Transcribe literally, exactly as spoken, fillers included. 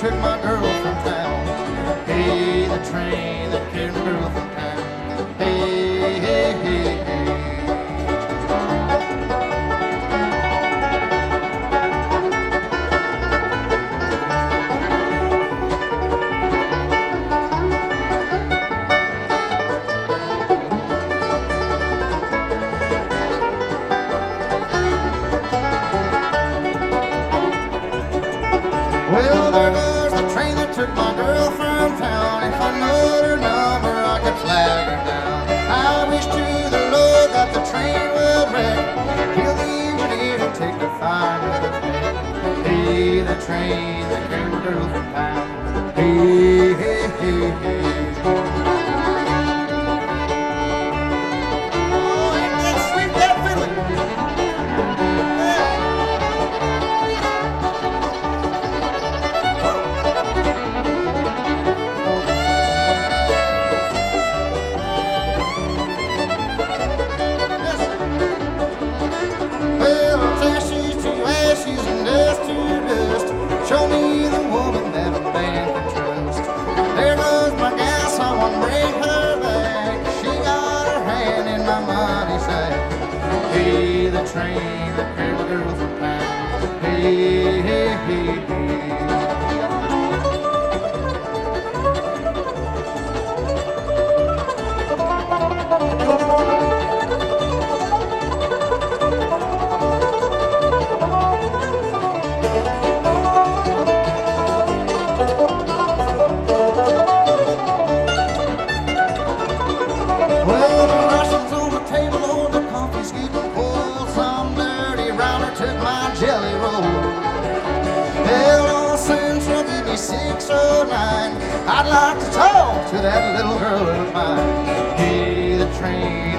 took my girl from town. Hey, the train that carried my girl from town. Hey, hey, hey, hey. Well, there goes the train that took my girl from town. If I knowed her number, I could flag her down. I wish to the Lord that the train would wreck. Kill the engineer and take the fireman's neck. Hey, the train that carried my girl from town. Hey, hey, hey, hey. Oh, ain't that sweet, that feeling? Show me the woman that a man can trust. There goes my gal, someone bring her back. She got her hand in my money sack. Hey, the train that carried my girl from town. Hey, hey, hey, hey. Jelly roll. Hell on Central, give me six oh nine. I'd like to talk to that little girl of mine. Hey, the train